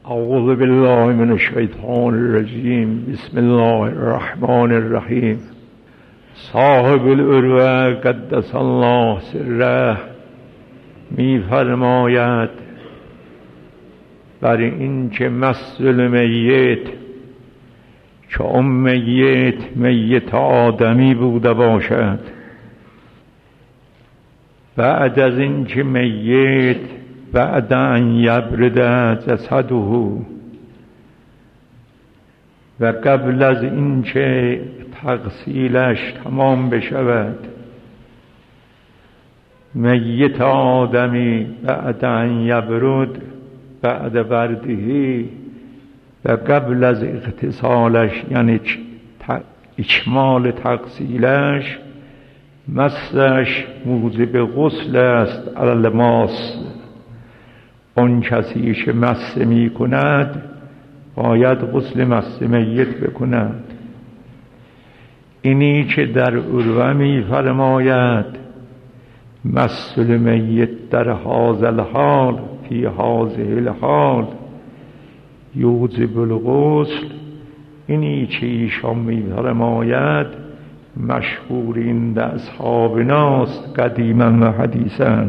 اعوذ بالله من الشیطان الرجیم. بسم الله الرحمن الرحیم. صاحب العروة قدس الله سره می فرماید بر این که مثل میت چون میت آدمی بوده باشد، بعد از این که میت بعد ان یبرد جسده و قبل از این که تغسیلش تمام بشود، میت آدمی بعد ان یبرد بعد بردهی و قبل از اغتسالش یعنی اکمال تغسیلش، مسش موجب غسل است علی الماس. اون کسی که مس می کند باید غسل مس میت بکند. اینی که در عروة می فرماید مثل میت در هذا الحال فی هذه الحال یوجب الغسل، اینی که ایشان می فرماید مشهورین در اصحابناست قدیما و حدیثا.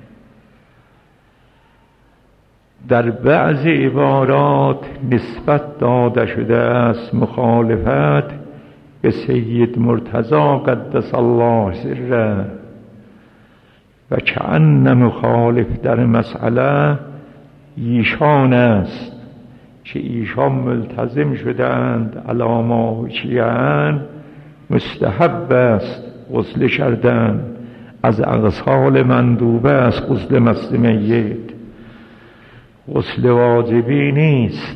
در بعض عبارات نسبت داده شده است مخالفت به سید مرتضی قدس الله سره، و کأن مخالف در مسئله ایشان است که ایشان ملتزم شدند علی ما حکیان مستحب است غسل کردن، از اغسال مندوبه است غسل مس میت، غسل واجبی نیست.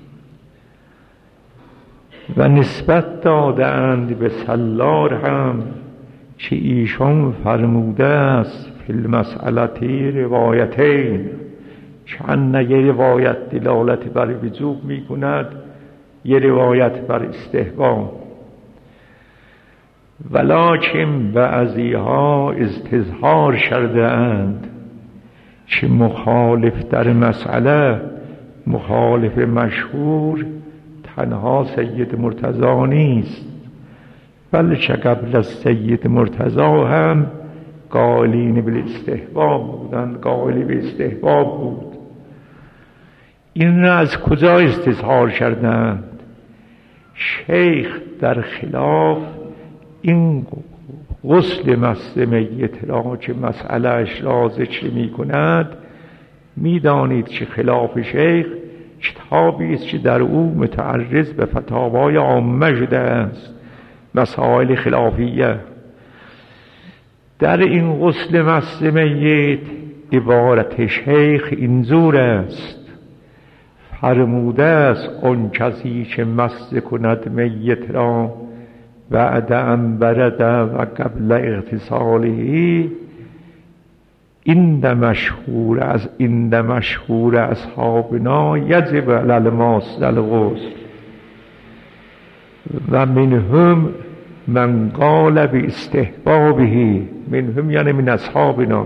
و نسبت دادند به سلار هم که ایشان فرموده است فی المسئلة روایتین، چند یه روایت دلالت بر وجوب می کند، یه روایت بر استحباب، ولکن بعضیها استظهار کرده اند که مخالف در مسئله، مخالف مشهور تنها سید مرتضی نیست، بلکه قبل از سید مرتضی هم قائلین بالاستحباب بودند، قائلی به استحباب بود. این را از کجا استظهار کردند؟ شیخ در خلاف این غسل مس میت را که مسئله اش را ذکر می کند، می دانید که خلاف شیخ کتابی است که در او متعرض به فتاوای عامه شده است، مسائل خلافیه. در این غسل مس میت عبارت شیخ اینجور است، فرموده است اون کسی که مس کند میت را بعد ان برد و قبل اغتساله، این مشهور اصحابنا یجب علی الماس الغسل و منهم من قال باستحبابه، منهم یعنی من اصحابنا.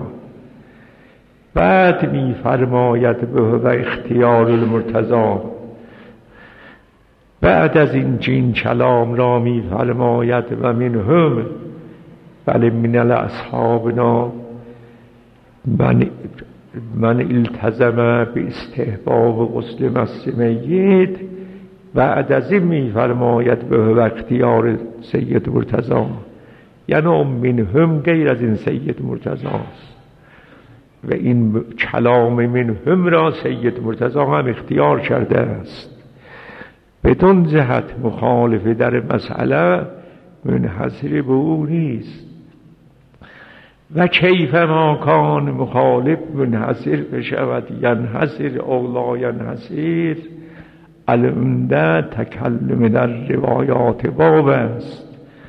بعد می فرماید به و اختیار المرتضی، بعد از این کلام را می فرماید و منهم، بله من الاصحابنا من التزم به استحباب غسل مس میت، بعد از این می فرماید به و اختیار سید مرتضی، یعنی منهم غیر از این سید مرتضی است و این کلام منهم را سید مرتضی هم اختیار کرده است. بدون جهت مخالف در مسئله منحصر به او نیست. و کیف ما کان مخالف منحصر بشود ینحصر او لا ینحصر، العمده تکلم در روایات باب است.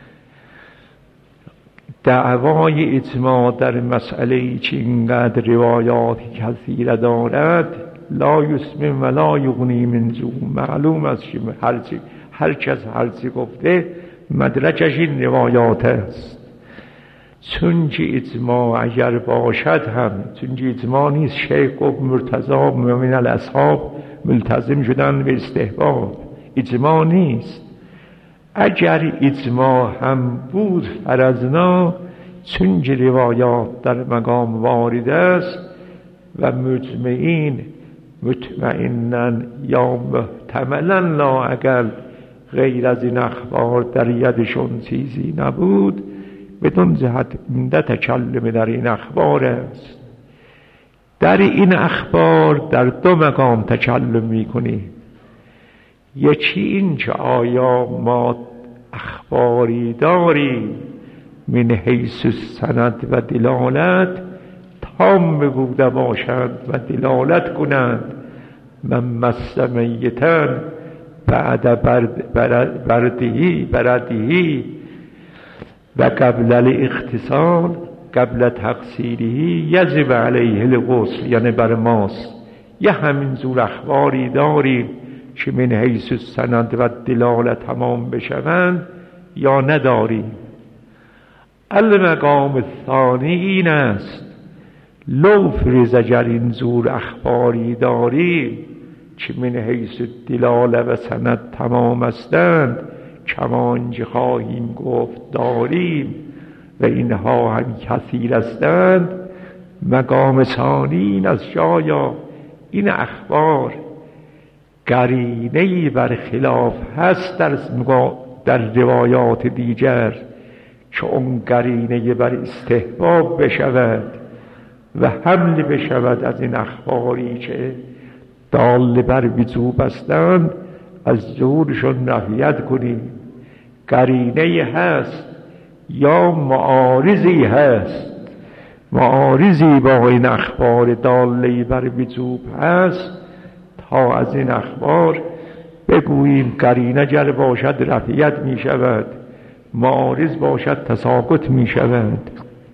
دعوای اجماع در مسئله که اینقدر روایات کثیره دارد لا یسمن و لا یغنی من جوع، معلوم است که هر کس هر چی گفته مدرکش این روایات است. چون که اجماع اگر باشد هم، چون که اجماع نیست، شیخ گفت مرتضی من الاصحاب ملتزم شدن به استحباب، اجماع نیست. اگر اجماع هم بود فرضنا، چون روایات در مقام وارد است و مطمئنا یا محتملا لااقل غیر از این اخبار در یدشون چیزی نبود، بدون جهت عمده تکلم در این اخبار است. در این اخبار در دو مقام تکلم میکنی. یکی این که آیا ما اخباری داریم من حیث سند و دلالت تام بوده باشند و دلالت کنند من مس میتا بعد بردهی و قبل الاغتسال قبل تغسیله یجب علیه الغسل، یعنی بر ماست. یه همین زور اخباری داریم که من حیث سند و دلالت تمام بشوند یا نداریم. المقام الثانی این است لو فرض اگر این زور اخباری داریم که من حیث دلاله و سند تمام هستند، کما اینجا خواهیم گفت داریم و اینها هم کثیر هستند. مقام ثانی این از جایا این اخبار قرینه‌ای بر خلاف هست در روایات دیگر که اون قرینه بر استحباب بشود و حمل بشود از این اخباری که دال بر وجوب هستند، از ظهورشون نفیت کنیم. قرینه هست یا معارضی هست، معارضی با این اخبار داله بر وجوب هست تا از این اخبار بگوییم قرینه گر باشد رفعیت می شود، معارض باشد تساقط می شود.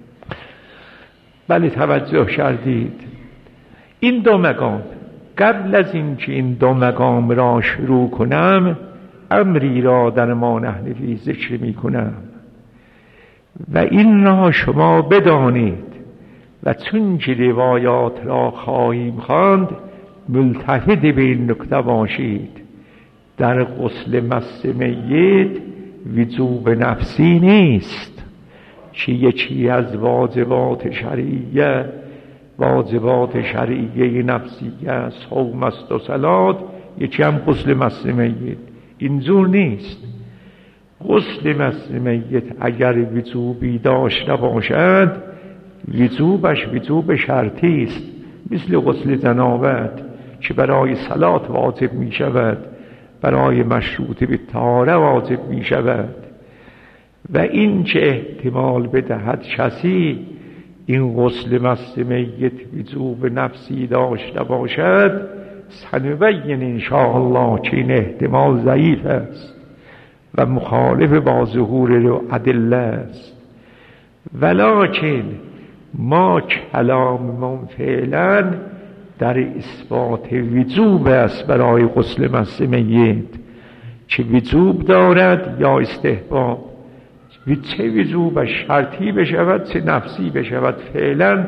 بله توجه کردید. این دو مقام، قبل از این که این دو مقام را شروع کنم امری را در ما نحنفی ذکر می کنم و این را شما بدانید و چون که روایات را خواهیم خواند ملتفت به این نکته باشید. در غسل مس میت وجوب نفسی نیست که یکی از واجبات شرعیه نفسیه صوم است و صلات، یکی هم غسل مس میت. اینجور نیست. غسل مس میت اگر وجوبی داشته باشد وجوبش وجوب شرطی است، مثل غسل جنابت که برای صلات واجب می شود، برای مشروط به طهاره واجب می شود. و این که احتمال بدهد کسی این غسل مس میت وجوب نفسی داشته باشد، سنبین انشاءالله که این احتمال ضعیف است و مخالف با ظهور ادله است. ولکن ما کلاممون فعلا در اثبات وجوب است برای غسل مس میت، که وجوب دارد یا استحباب. و چه وجوب شرطی بشود چه نفسی بشود فعلا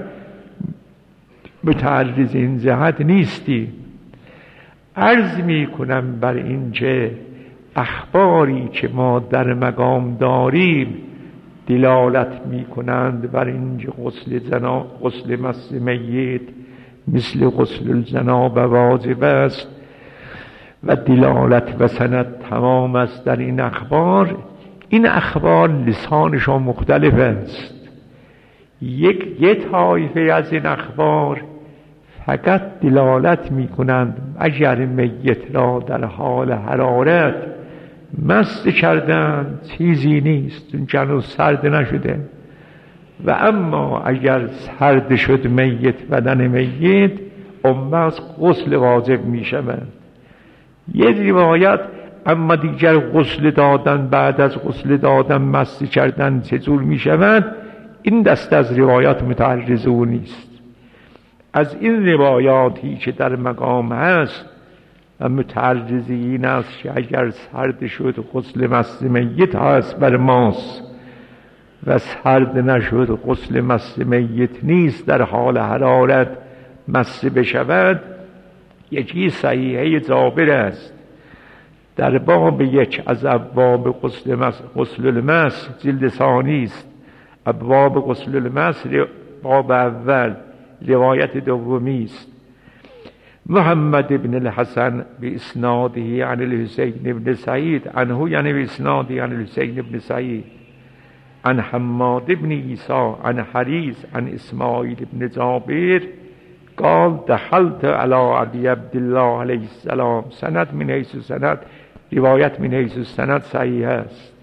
متعرض این جهت نیستی. عرض می کنم بر این که اخباری که ما در مقام داریم دلالت می کنند بر این که غسل مس میت مثل غسل الجنابه واجب است و دلالت و سند تمام است در این اخبار. این اخبار لسانشان مختلف است. یک طایفه از این اخبار فقط دلالت می کنند اگر میت را در حال حرارت مست کردن چیزی نیست، چون هنوز سرد نشده. و اما اگر سرد شد میت، بدن میت، اون وقت غسل واجب می شود. یه روایت اما دیگر غسل دادن، بعد از غسل دادن مست کردن چطور می شود، این دست از روایات متعرض او نیست. از این روایاتی که در مقام هست و متعرضی این است که اگر سرد شد غسل مس میت هست بر ماست و سرد نشد غسل مس میت نیست، در حال حرارت مس بشود. یکی صحیحه جابر است در باب 1 از ابواب غسل المس، جلد ثانی است، ابواب غسل المس باب اول، روایت دومی است. محمد بن الحسن باسناده عن الحسین بن سعید عنه، یعنی باسناده عن الحسین بن سعید عن حماد بن عیسی عن حریز عن اسماعیل بن جابر قال دخلت على ابی عبدالله علیه السلام. سند من حیث سند، روایت من حیث سند صحیح است.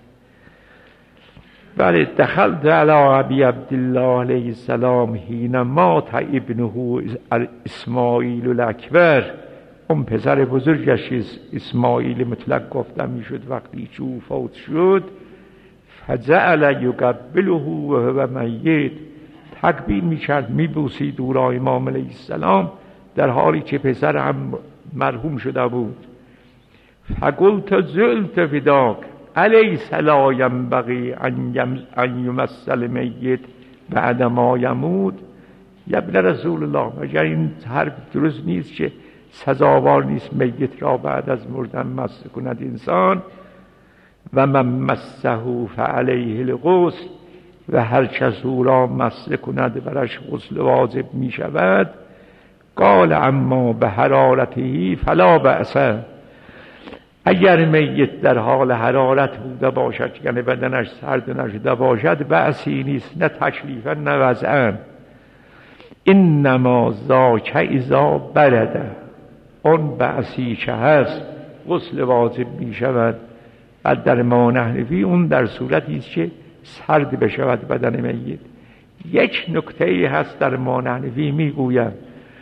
بله، دخلت علی ابی عبدالله علیه السلام حین مات ابنه اسماعیل الاکبر. اون پسر بزرگش اسماعیل مطلق گفتم میشد وقتی چو فوت شد. فجعل یقبله و هو میت، تکبیر میکرد میبوسید او را امام علیه السلام در حالی که پسر هم مرحوم شده بود. فقلت زلت فداک الیس لا ینبغی ان یمثل میت بعد ما یموت. یا ابن رسول الله، مگر این حرف درست نیست که سزاوار نیست میت را بعد از مردن مس کند انسان؟ و من مسه فعلیه الغسل، و هر کس او را مس کند برش غسل واجب می شود. قال اما به حرارته فلا بأس، اگر میت در حال حرارت بوده باشد، یعنی بدنش سرد نشده باشد، بأسی نیست، نه تکلیفا نه وضعا. انما ذاک اذا برده، اون بأسی که هست غسل واجب می شود و در ما نحنفی اون در صورتی است که سرد بشود بدن میت. یک نکته هست در ما نحنفی میگویم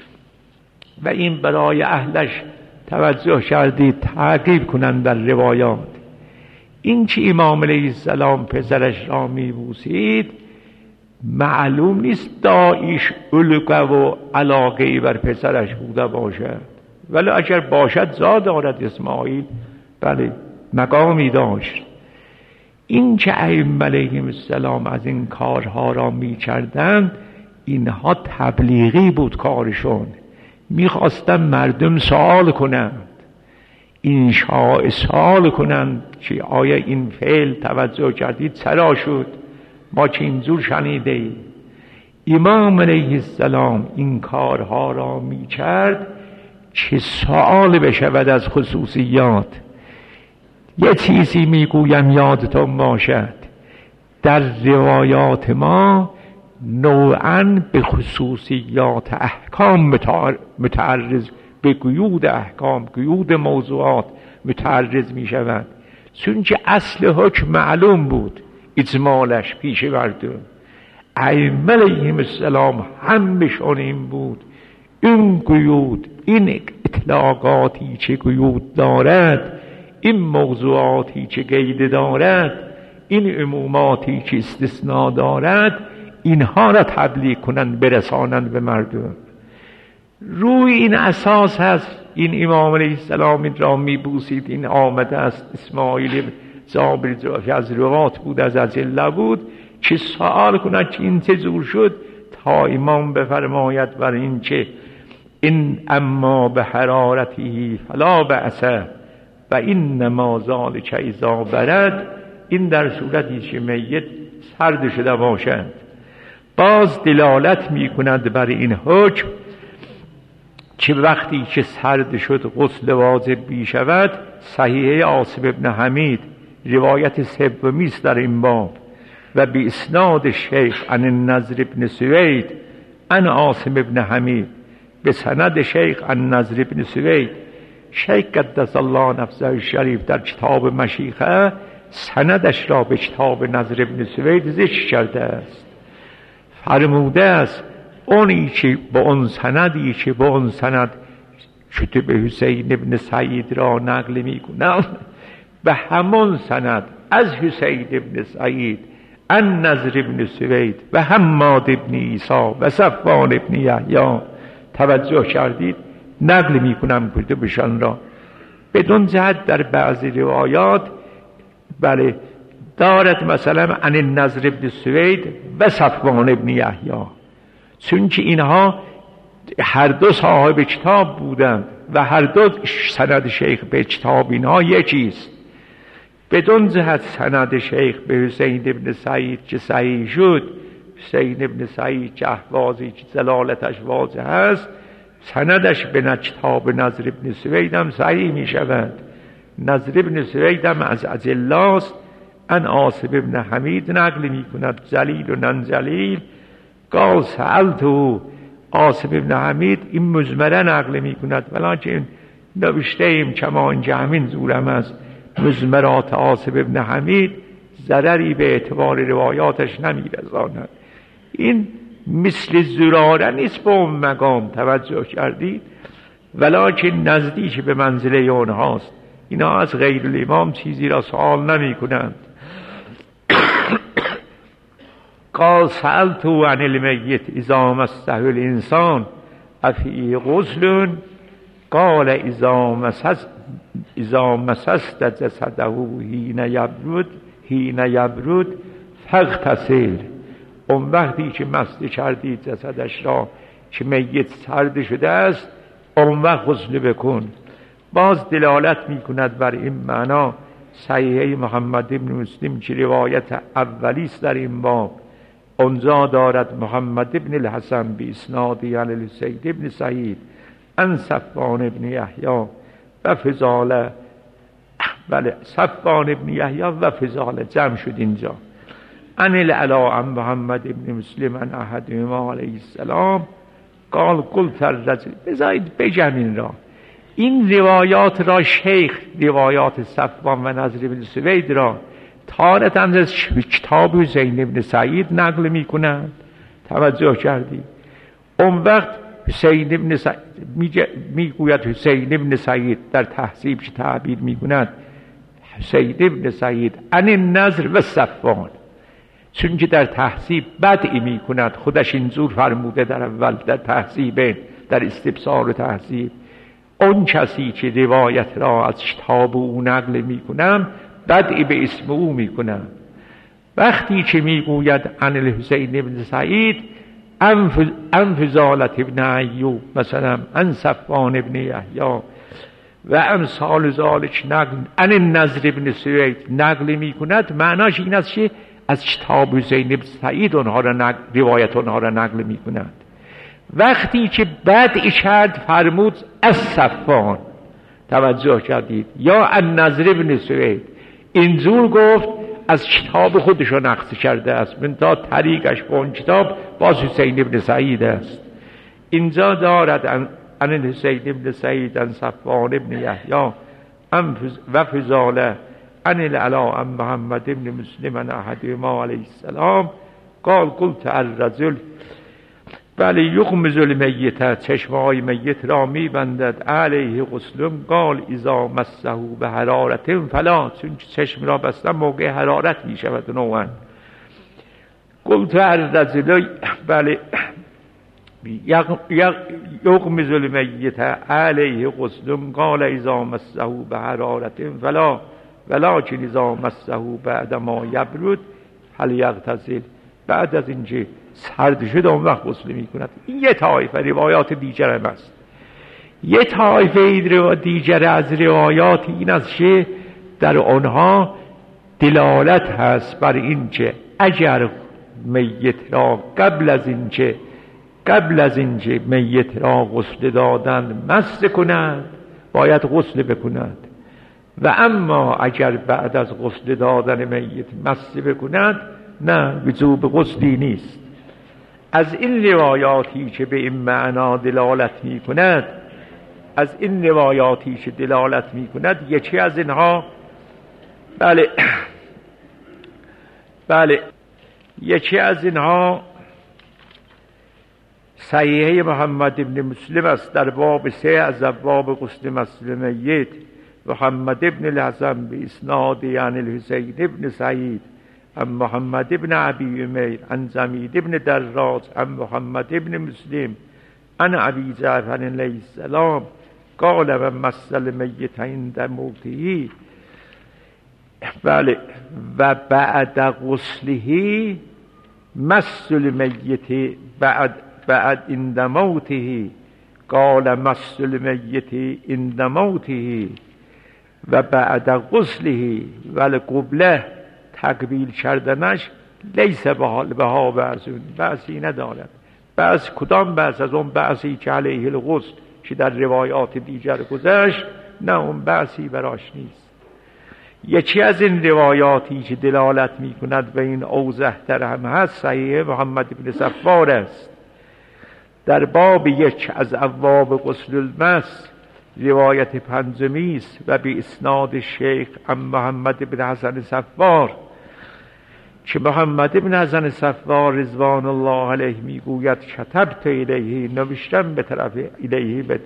و این برای اهلش توجه کردید تعقیب کنند در روایات. این که امام علیه السلام پسرش را میبوسید معلوم نیست دایش علقه و علاقه بر پسرش بوده باشد، ولی اگر باشد زاد دارد اسماعیل، بله مقامی داشت. این که ائمه علیهم السلام از این کارها را میکردند، اینها تبلیغی بود کارشون، میخواستن مردم سوال کنند، انشاء سوال کنند که آیا این فعل توجه کردید چرا شد، ما که اینجور شنیده ایم. امام علیه السلام این کارها را میکرد که سوال بشود از خصوصیات. یه چیزی میگویم یادتون باشد، در روایات ما نوعاً به خصوصیات احکام متعرض، به قیود احکام، قیود موضوعات متعرض می شوند، چون که اصل حکم معلوم بود اجمالش پیش مردم. ائمه علیهم السلام همشون این بود، این قیود، این اطلاقاتی چه قیود دارد، این موضوعاتی چه قید دارد، این عموماتی چه استثناء دارد، اینها را تبلیغ کنند برسانند به مردم. روی این اساس هست این امام علیه السلام این را میبوسید. این آمده است اسماعیل جابر از روات بود، از اجله بود، که سوال کند که این چه جور شد، تا امام بفرماید بر این که این اما به حرارتی فلا بأس و انما ذلک اذا برد، این در صورتی که میت سرد شده باشد. باز دلالت می کند بر این حکم که وقتی که سرد شد غسل واجب می شود. صحیحه عاصم ابن حمید روایت سومی است در این باب و به اسناد شیخ عن النضر ابن سوید عن عاصم ابن حمید، به سند شیخ عن النضر ابن سوید. شیخ قدس الله نفسه الشریف در کتاب مشیخه سندش را به کتاب نضر ابن سوید ذکر کرده است. فرموده است اونی که با اون سندی که با اون سند کتب حسین ابن سعید را نقل می کنم، به همون سند از حسین ابن سعید ان نضر ابن سوید و حماد ابن عیسی و صفوان ابن یحیی توجه کردید نقل می کنم کتبشان را. بدون جهت در بعضی روایات بله دارد مثلا عن النضر ابن سوید و صفوان ابن یحیی، چون که اینها هر دو صاحب کتاب بودند و هر دو سند شیخ به کتاب اینها یکیست. بدون جهت سند شیخ به حسین ابن سعید که صحیح شد، حسین ابن سعید که احوازی که دلالتش واضح است، سندش به کتاب نضر ابن سوید هم صحیح می شود. نضر ابن سوید هم از اجلاست، ان عاصم ابن حمید نقل می کند جلیل و ننجلیل قال سألته. عاصم ابن حمید این مزمره نقل می کند، ولیکن نوشته ایم کما اینجا همین زورم است، مزمرات عاصم ابن حمید ضرری به اعتبار روایاتش نمی رساند. این مثل زراره نیست به اون مقام، توجه کردید، ولیکن نزدیک به منزله اونهاست. اینا از غیر الامام چیزی را سوال نمی کنند. قال سألتو عن المیت اذا مسه الانسان افی غسل قال اذا مسست جسده حین یبرد فاغتسل. اون وقتی که مست کردید جسدش را که میت سرد شده است، اون وقت غسل بکن. باز دلالت می کند بر این معنا صحیحه محمد ابن مسلم که روایت اولیست در این باب. اونجا دارد محمد ابن الحسن بی اسنادی عن السید ابن سعید ان صفوان ابن یحیی و فضاله، بله صفوان ابن یحیی و فضاله جمع شد اینجا، ان العلا عن محمد ابن مسلم عن احدهما علیه السلام قال قلت الرجل. بذارید بگم این را، این روایات را شیخ، روایات صفوان و نضر ابن سوید را تارة از کتاب حسین ابن سعید نقل می کنند. توجه کردید؟ اون وقت حسین ابن سعید می گوید، حسین ابن سعید در تهذیب که تعبیر می کند حسین ابن سعید عن النضر و صفوان، چون که در تهذیب بدعی می کند، خودش اینجور فرموده در اول در تهذیب، در استبصار و تهذیب، اون کسی که روایت را از کتاب او نقل می کنم بدعی به اسم او می کنم. وقتی که می گوید عن الحسین ابن سعید ان فضالة ابن ایوب مثلا ان صفوان ابن یحیی و امثال ذالک نقل عن النضر ابن سوید نقل می کند، معناش این است که از کتاب حسین ابن سعید روایت اونها را نقل می کند. وقتی که بدعی کرد فرمود از صفوان، توجه کردید، یا النضر ابن سوید، اینجور گفت از کتاب خودش رو نقص کرده است، من تا طریقش با اون کتاب باز حسین ابن سعید است. اینجا دارد ان الحسین ابن سعید ان صفوان ابن یحیی و فضاله ان العلا ان محمد ابن مسلم ان احدهما علیه السلام قال قلت الرجل، بله یغمز المیت، چشمهای میت را میبندد، علیه غسل قال اذا مسه به حرارت فلا، چون چشم را بستن موقع حرارت میشود نوعا. قلت الرجل، بله یغمز المیت علیه غسل قال اذا مسه به حرارت فلا ولکن اذا مسه بعد ما یبرد فلیغتسل، بعد از اینکه سرد شد اون وقت غسل می کند. این یه طایفه روایات دیگر هم است. یه طایفه دیگر از روایات این است که در آنها دلالت هست بر این که اگر میت را قبل از اینکه میت را غسل دادن مس کند باید غسل بکند، و اما اگر بعد از غسل دادن میت مس بکند نه، وجوب غسلی نیست. از این روایاتی که به این معنا دلالت می کند، یکی از اینها یکی از اینها صحیحه محمد ابن مسلم است در باب 3 از ابواب غسل مس المیت، محمد ابن الحسن به اسناد عن الحسین ابن سعید عن محمد ابن ابی عمیر عن زمید ابن دراج عن محمد ابن مسلم عن ابی جعفر علیه السلام قال و مس المیت عند موته، بله و بعد غسله مس المیت بعد عند موته قال مس المیت عند موته و بعد غسله و قبله تقبیل کردنش لیس بها بأسی ندارد. بأس کدام بأس؟ از اون بأسی که علیه الغسل که در روایات دیگر گذشت، نه اون بأسی براش نیست. یکی از این روایاتی که دلالت می کند به این اوضح تر هم هست صحیح محمد بن صفار است. در باب 1 از ابواب غسل المس روایت پنجمی است و به اسناد شیخ محمد بن حسن صفار که محمد بن حسن صفار رضوان الله علیه میگوید کتبت الیه، نوشتم به طرف الیه به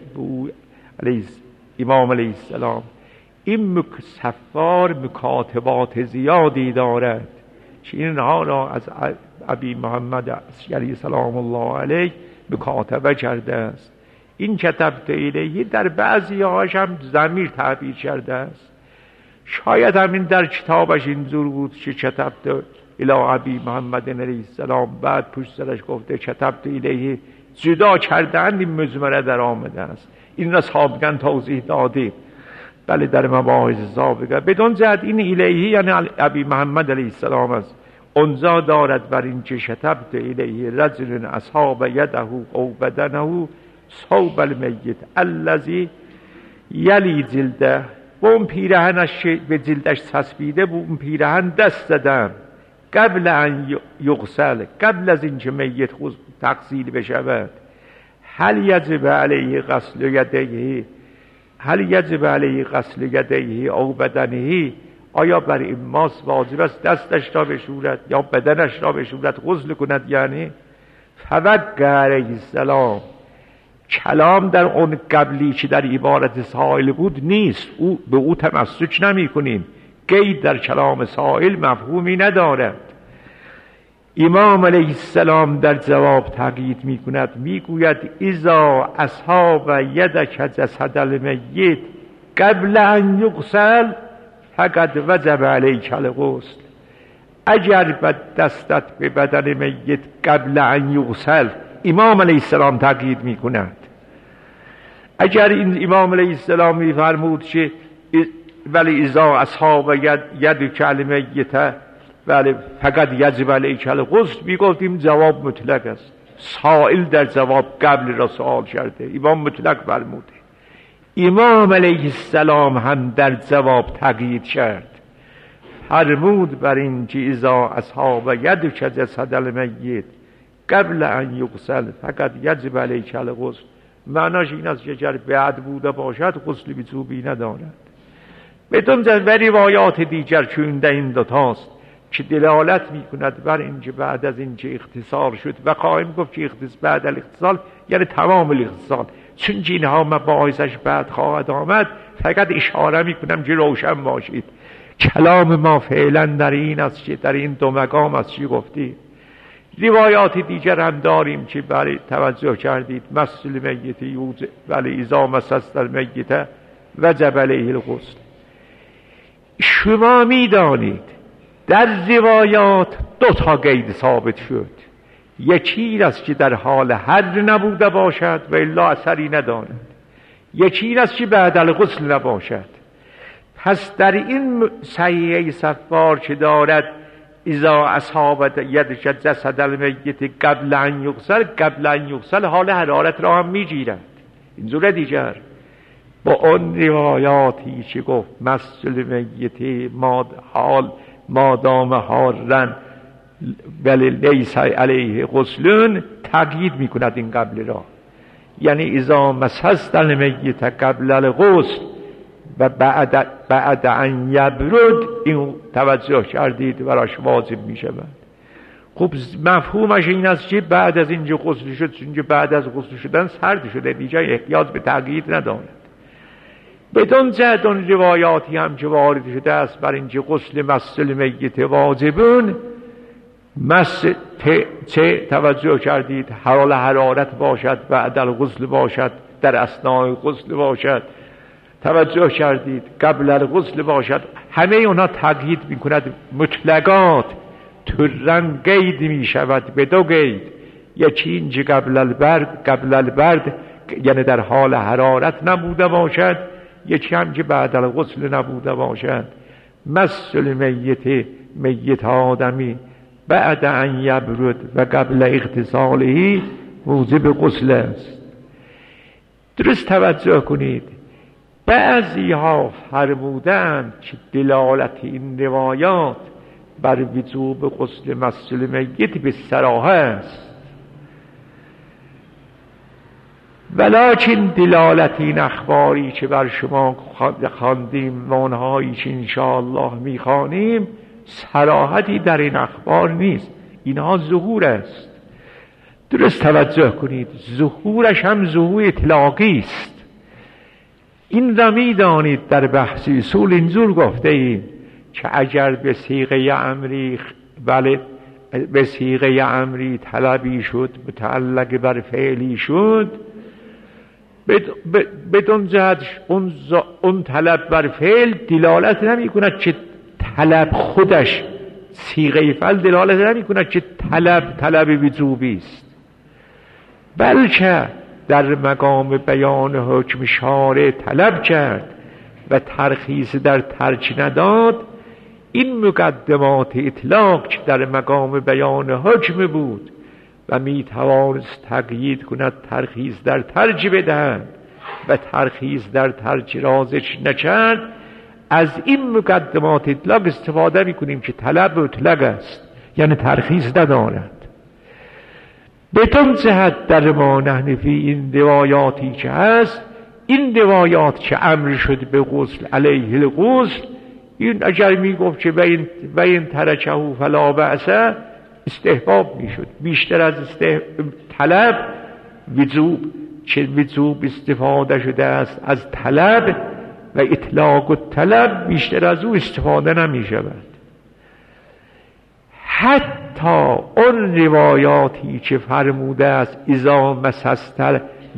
امام علیه السلام. این صفار مکاتبات زیادی دارد که اینها را از ابی محمد علیه سلام الله علیه مکاتبه کرده است. این کتبت الیه در بعضی هاش هم ضمیر تعبیر کرده است. شاید همین در کتابش اینجور بود که کتبت الی ابی محمد علیه السلام، بعد پشت سرش گفته کتبت الیه، جدا کردند این مزمره در آمده است. این را سابقا توضیح دادیم. بله در مباحث سابقه بدون جهت این الیه یعنی ابی محمد علیه السلام است. انزا دارد بر این که کتبت الیه رجل اصحاب یده او بدنه صوب المیت الذی یلی جلده، و اون پیرهنش به جلدش چسبیده بود، اون پیرهن دست دادم قبل ان یغسل، قبل از اینکه میت تغسیل بشود. هل یجب علیه غسل یدیه، هل یجب علیه غسل یدیه او بدنه، آیا بر این ماس واجب است دستش را بشورد یا بدنش را بشورد، غسل کند یعنی. فوقع علیه السلام، کلام در اون قبلی که در عبارت سائل بود نیست، او به او تمسک نمی کنیم. قید در کلام سائل مفهومی ندارد. امام علیه السلام در جواب تقیید می کند، می گوید اذا اصحاب یدک جسد المیت قبل ان یغسل فقد وجب علیک الغسل. اگر دستت به بدن میت قبل ان یغسل، امام علیه السلام تقیید می کند. اگر این امام علیه السلام می فرمود که ولی اذا اصحاب یدک المیت ولی فقط یجب علیک الغسل، میگفتیم جواب مطلق است. سائل در جواب قبل را سوال کرده، امام مطلق فرموده. امام علیه السلام هم در جواب تقیید کرد، فرمود بر این که اذا اصحاب یدک جسد المیت قبل ان یغسل فقط یجب علیک الغسل. معناش این است که اگر بعد بوده باشد غسل وجوبی ندارد. بدون جز به روایات دیگر چون در این دوتاست که دلالت می کند بر اینکه بعد از اینکه اختصار شد، و قائم گفت که بعد الاختصال یعنی تمام الاختصال، چون اینها مباحثش بعد خواهد آمد، فقط اشاره می کنم که روشن باشید. کلام ما فعلا در این است که در این دو مقام است که گفتیم. روایات دیگر هم داریم که برای توجه کردید مس المیت یوجب ولی اذا مسست المیت وجب علیه الغسل. شما می دانید در روایات دو تا قید ثابت شد. یکی این است که در حال حد نبوده باشد و الا اثری ندارد، یکی این است که بعد الغسل نباشد. پس در این صحیحه صفار که دارد اذا اصحاب یدک جسد المیت قبل ان یغسل، قبل ان یغسل حال حرارت را هم میگیرد. اینجور دیگر با اون روایاتی که گفت مس المیت مادام حارن ولی لیس علیه غسلون تقیید میکند این قبل را، یعنی اذا مسست المیت قبل الغسل و بعد ان یبرد، این توجه کردید براش واجب میشود. خب مفهومش این است که بعد از اینجا غسل شد، چون بعد از غسل شدن سرد شده دیگه احتیاج به تقیید ندارد. بدون جهت اون روایاتی هم که وارد شده است بر اینکه غسل مس المیت واجبون، مس چه توجه کردید حال حرارت باشد، بعد الغسل باشد، در اثناء غسل باشد، توجه کردید قبل الغسل باشد، همه اونا تقیید میکند. مطلقات ترن قید میشود به دو قید، یکی اینجا قبل البرد یعنی در حال حرارت نبوده باشد، یکی هم که بعد الغسل نبوده باشد. مس المیت، میت آدمی بعد ان یبرد و قبل اغتساله موجب غسل است. درست توجه کنید، بعضی ها فرمودند که دلالت این روایات بر وجوب غسل مس المیت به صراحه است، ولکن دلالت این اخباری که بر شما خواندیم و اونهایی که انشاءالله میخوانیم صراحتی در این اخبار نیست، اینها ظهور است. درست توجه کنید، ظهورش هم ظهور اطلاقی است. این را میدانید در بحث اصول اینجور گفته ایم که اگر به صیغه امری به صیغه امری طلبی شد متعلق بر فعلی شد، بدون جهت اون طلب بر فعل دلالت نمی کند که طلب خودش صیغه فعل دلالت نمی کند که طلب وجوبی است، بلکه در مقام بیان حکم شارع طلب کرد و ترخیص در ترک نداد. این مقدمات اطلاق که در مقام بیان حکم بود و می توانست تقیید کند ترخیص در ترج بدهد و ترخیص در ترج رازش نکرد، از این مقدمات اطلاق استفاده می کنیم که طلب مطلق است، یعنی ترخیص ندارد. بدون جهت در ما نحنفی این روایاتی که هست، این روایات که امر شد به غسل علیه الغسل، این اگر می گفت که و این ترکه فلا بأس استحباب می شد. بیشتر از طلب وجوب، چه وجوب استفاده شده است از طلب و اطلاق و طلب، بیشتر از او استفاده نمی شود. حتی اون روایاتی که فرموده است اذا مسست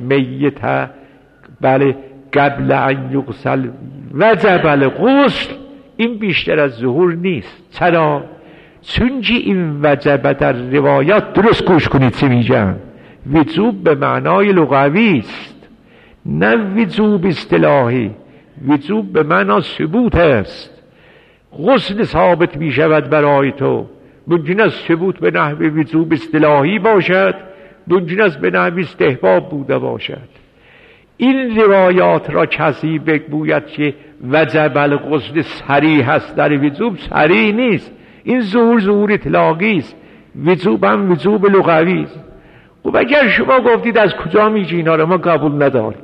میت بله قبل ان یغسل وجب الغسل، این بیشتر از ظهور نیست. چرا؟ چون این وجب در روایات، درست گوش کنید چه میگم، وجوب به معنای لغوی است نه وجوب اصطلاحی. وجوب به معنای ثبوت است. غسل ثابت می شود برای تو، ممکن است ثبوت به نحو وجوب اصطلاحی باشد، ممکن است به نحو استحباب بوده باشد. این روایات را کسی بگوید که وجب الغسل صریح است در وجوب، صریح نیست. این ظهور اطلاقی است، وجوب هم وجوب لغوی است. خب اگر شما گفتید از کجا میگی اینا رو ما قبول نداریم،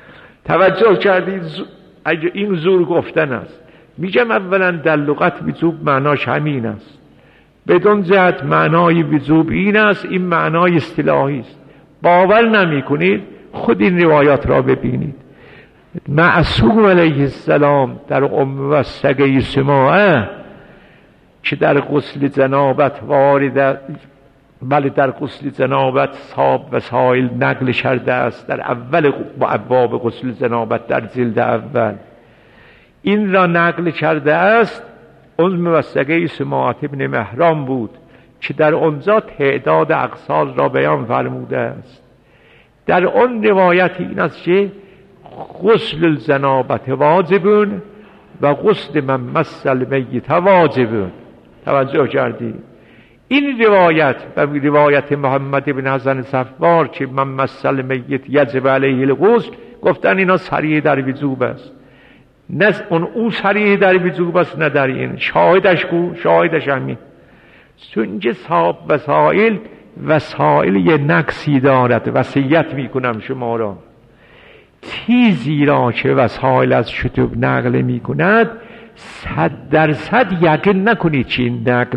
توجه کردید اگر این ظهور گفتن است، میگم اولا در لغت وجوب معناش همین است، بدون جهت معنای وجوب این است، این معنای اصطلاحی است. باور نمی کنید خود این روایات را ببینید. معصوم علیه السلام در و سگه سماعه که در غسل جنابت وارد، بله در غسل جنابت صاب و سائل نقل کرده است در اول ابواب غسل جنابت در جلد اول، این را نقل کرده است. اون موثقه سماعت ابن مهران بود که در آنجا تعداد اغسال را بیان فرموده است. در آن روایت این است که غسل الجنابت واجبون و غسل من مس المیت واجبون. توجه کردید؟ این روایت و روایت محمد بن حسن صفوار که من مس المیت یجب علیه الغسل، گفتن اینا صریح در وجوب است. نه او صریح در وجوب است نه در این. شاهدش کو؟ شاهدش همین. چون صاب وسائل یه نقصی دارد. وصیت میکنم شما را، چیزی را که وسائل از شتوب نقل میکند 100% یقین نکنید که این نقل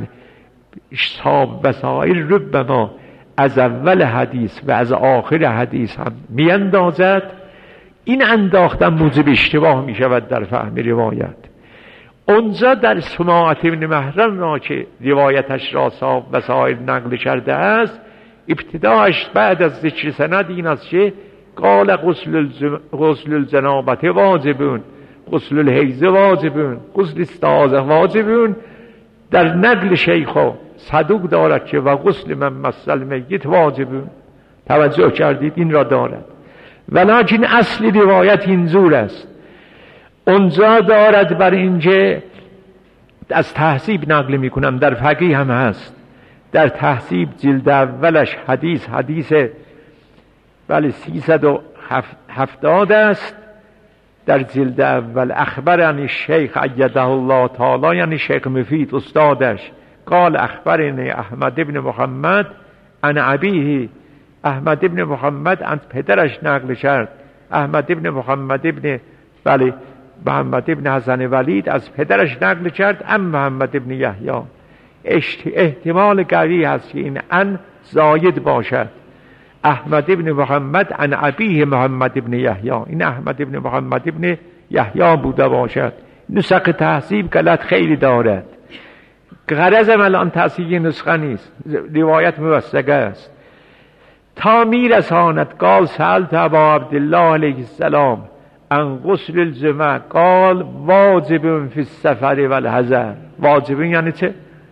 صاب وسائل ربما از اول حدیث و از آخر حدیث هم میاندازد. این انداختن موجب اشتباه می شود در فهم روایت. اونجا در سماعت ابن مهران را که روایتش را صاحب وسائل نقل کرده است، ابتداش بعد از ذکر سند این است که قال غسل الجنابت واجبون، غسل الحیض واجبون، غسل استاذه واجبون. در نقل شیخا صدوق دارد که و غسل من مس المیت واجبون. توجه کردید؟ این را دارد. ولکن اصل روایت اینجور است. اونجا دارد بر اینجا از تهذیب نقل میکنم، در فقیه هم هست، در تهذیب جلد اولش حدیث بله 370 است. در جلد اول اخبرنی شیخ ایده الله تعالی، یعنی شیخ مفید استادش، قال اخبرنی احمد ابن محمد عن ابیه، احمد ابن محمد از پدرش نقل کرد، احمد ابن محمد ابن بله محمد ابن حسن ولید از پدرش نقل کرد، ام محمد ابن یحیی. احتمال قوی هست که این ان زاید باشد. احمد ابن محمد عن ابیه محمد ابن یحیی، این احمد ابن محمد ابن یحیی بوده باشد. نسخ تهذیب غلط خیلی دارد. غرضم الان تصحیح نسخه نیست، روایت موثقه است. تا میرساند قال سألت ابا عبدالله علیه السلام عن غسل الجمعه قال واجب فی السفر والحضر. واجب یعنی چه؟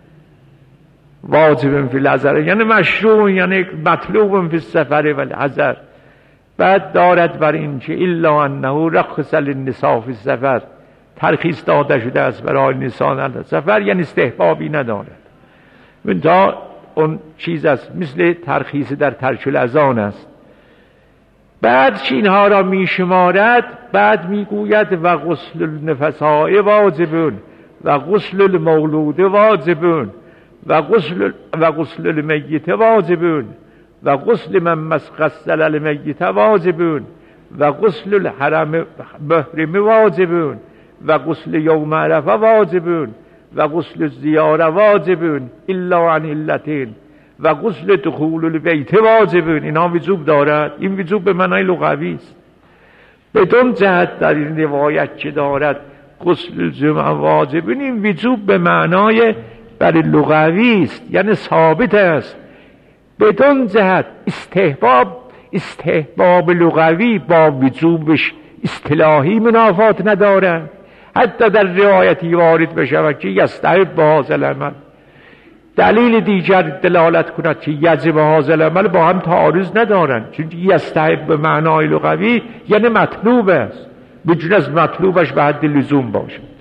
واجب فی الحضر یعنی مشروع، یعنی مطلوب فی السفر والحضر. بعد دارد بر این که الا انه رخص للنساء فی السفر، ترخیص داده شده است برای نساء در سفر، یعنی استحبابی ندارد. منتها اون چیز است مثل ترخیص در ترک الاذان است. بعد اینها را می شمارد، بعد می گوید و غسل النفساء واجبون و غسل المولود واجبون و غسل المیت واجبون و غسل من غسل المیت واجبون و غسل الحرم محرم واجبون و غسل یوم عرفه واجبون و غسل الزیاره واجبون الا عن علتین و غسل دخول البیت واجبون. اینا وجوب دارد. این وجوب به معنای لغوی است. بدون جهت در این روایت که دارد غسل الجمعه واجبون، این وجوب به معنای برای لغوی است، یعنی ثابت است. بدون جهت استحباب لغوی با وجوبش اصطلاحی منافات ندارد. حتی در روایتی وارد بشود که یستحب هذا العمل، دلیل دیگر دلالت کند که یجب هذا العمل، با هم تعارض ندارند. چون یستحب به معنای لغوی یعنی مطلوب است، بجز از مطلوبش به حد لزوم باشد.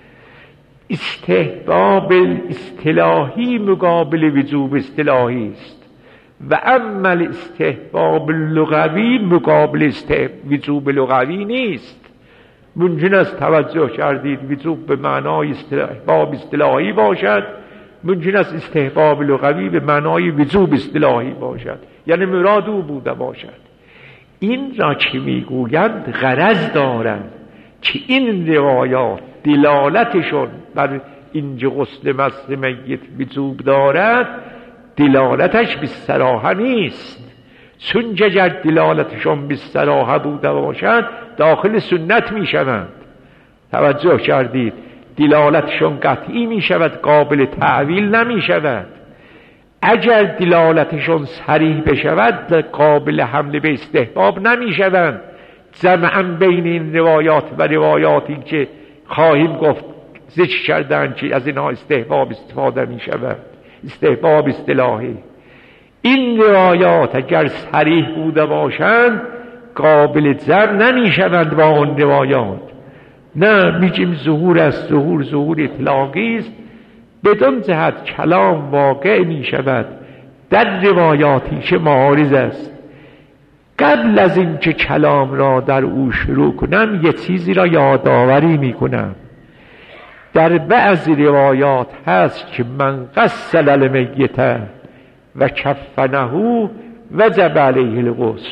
استحباب اصطلاحی مقابل وجوب اصطلاحی است و عمل استحباب لغوی مقابل وجوب لغوی نیست. ممکن است توجه کردید وجوب به معنای استحباب اصطلاحی باشد، ممکن است استحباب لغوی به معنای وجوب اصطلاحی باشد، یعنی مراد او بوده باشد. این را که میگویند غرض دارند که این روایات دلالتشون بر اینجا غسل مس میت وجوب دارد، دلالتش به صراحه نیست. چون اگر دلالتشون به صراحه بوده باشد داخل سنت می شوند. توجه کردید؟ دلالتشون قطعی می شود، قابل تعویل نمی شود. اگر دلالتشون صریح بشود قابل حمل به استحباب نمی شوند. جمعاً بین این روایات و روایاتی که خواهیم گفت ذکر کردن که از اینها استحباب استفاده می شود، استحباب اصطلاحی. این روایات اگر صریح بوده باشند قابل جمع نمی شوند با اون روایات. نه، میگیم ظهور است، ظهور اطلاقی است. بدون جهت کلام واقع می شود در روایاتی که معارض است. قبل از این که کلام را در او شروع کنم یه چیزی را یادآوری می کنم. در بعض روایات هست که من غسل المیت و کفنه وجب علیه الغسل.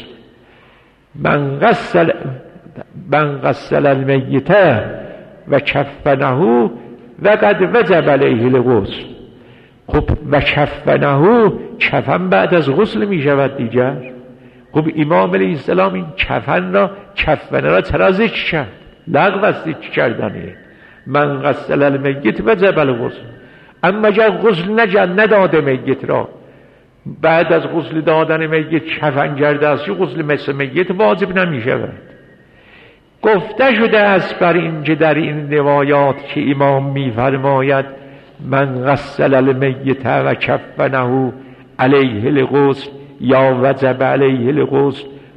من غسل المیت و کفنه و قد وجب علیه الغسل. خب و کفنه، کفن بعد از غسل می شود دیگر. خب امام علیه السلام این کفنه را چرا ذکر کرد؟ لغو است ذکر کردنه. من غسل المیت وجب الغسل. اما اگر غسل نداده میت را، بعد از غسل دادن میت کفن کرده است، غسل مثل میت واجب نمی شود. گفته شده است بر اینکه در این روایات که امام می فرماید من غسل المیت و کفنه علیه الغسل یا وجب علیه الغسل،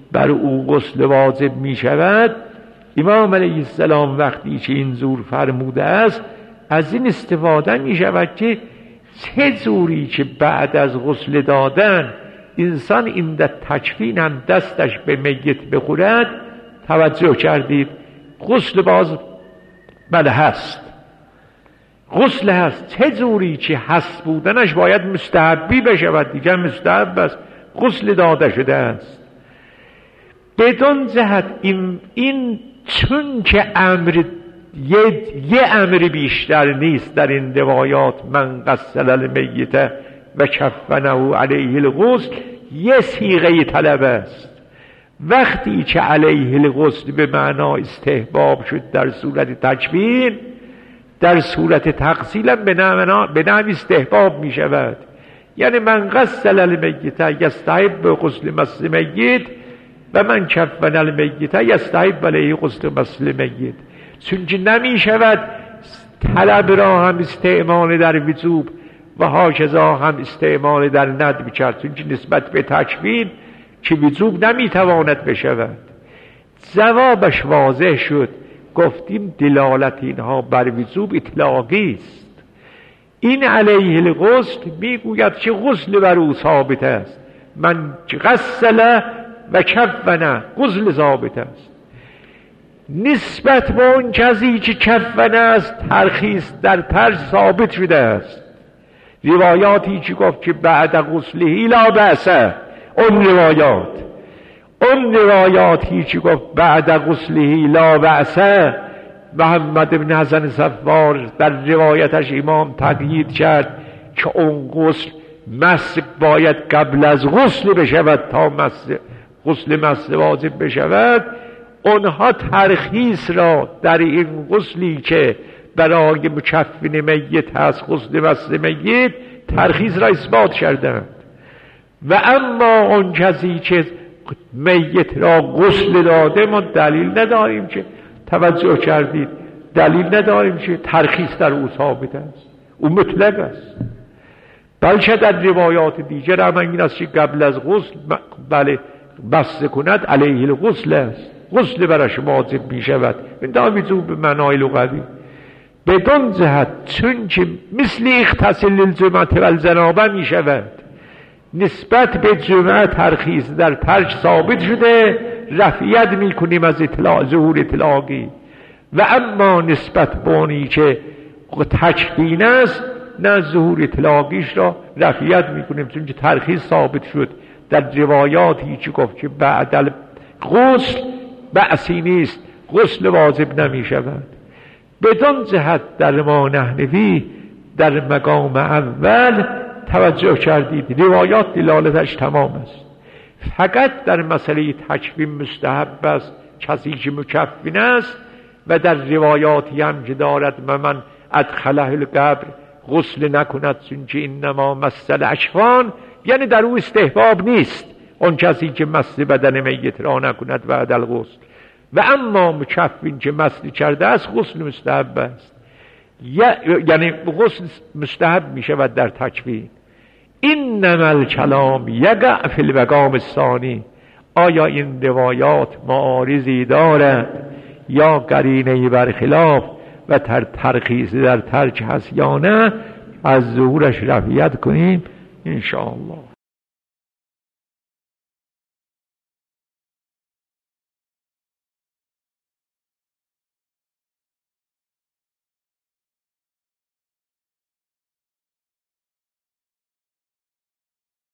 بر او غسل واجب می شود، امام علیه السلام وقتی که این زور فرموده است از این استفاده می شود که چه زوری که بعد از غسل دادن انسان این در تکفین هم دستش به میت بخورد. توجه کردید؟ غسل باز بله هست، غسل هست، چه زوری که هست بودنش باید مستحبی بشود، دیگه مستحب است، غسل داده شده است. بدون جهت این چون که امر یه امر بیشتر نیست در این روایات، من غسل المیت و کفنه علیه الغسل، یه صیغه طلب است. وقتی که علیه الغسل به معنا استحباب شد در صورت تکفین، در صورت تغسیل هم به نام استحباب می شود. یعنی من غسل المیت یستحب غسل مس المیت و من کفن المیت یستحب علیه غسل مس المیت. چونکه نمی شود طلب را هم استعمال در وجوب و هاکذا هم استعمال در ندب کرد، چونکه نسبت به تکفین که وجوب نمی تواند بشود. جوابش واضح شد، گفتیم دلالت اینها بر وجوب اطلاقی است. این علیه الغسل میگوید که غسل بر او ثابت است، من غسل و کفنه غسل ثابت است. نسبت به اون کسی که کفنه است ترخیص در ترج ثابت شده است. روایاتی که گفت که بعد غسلهی لا بأسه، اون روایاتی که گفت بعد غسلهی لا بأسه، محمد بن حسن صفار در روایتش امام تقیید کرد که اون غسل مس باید قبل از غسل بشود تا غسل مس واجب بشود. اونها ترخیص را در این غسلی که برای مکفن میت هست، غسل مس میت، ترخیص را اثبات کردند. و اما اون کسی که میت را غسل داده ما دلیل نداریم که، توجه کردید، دلیل نداریم که ترخیص در او ثابت است، او مطلق است. بلکه در روایات دیگر هم این است که قبل از غسل بله بس کند علیه الغسل است، غسل برش واجب می شود. این داویزو به معنای لغوی. بدون جهت چون که مثل اغتسل للجمعه و الجنابه می شود، نسبت به جمعه ترخیص در ترک ثابت شده، رفعیت می کنیم از ظهور اطلاقی. و اما نسبت به اونی که تکفین است، نه ظهور اطلاقیش را رفعیت می کنیم، چون که ترخیص ثابت شد در روایاتی که گفت که بعد غسل بأسی نیست، غسل واجب نمی شود. بدون جهت در ما نحنفی در مقام اول توجه کردید روایات دلالتش تمام است. فقط در مسئله تکفین مستحب است کسی که مکفن است، و در روایاتی هم که دارد من ادخله القبر غسل نکند چونکه اینما مس الاکفان، یعنی در او استحباب نیست اون کسی که مس بدن میت را نکند بعد الغسل. و اما مکفن که مس کرده است غسل مستحب است، یعنی غسل مستحب می شود در تکفین. اینما الکلام یقع فی المقام الثانی. آیا این روایات معارضی دارد یا قرینه برخلاف و ترخیص در ترک هست یا نه؟ از ظهورش رفعیت کنیم ان شاء الله.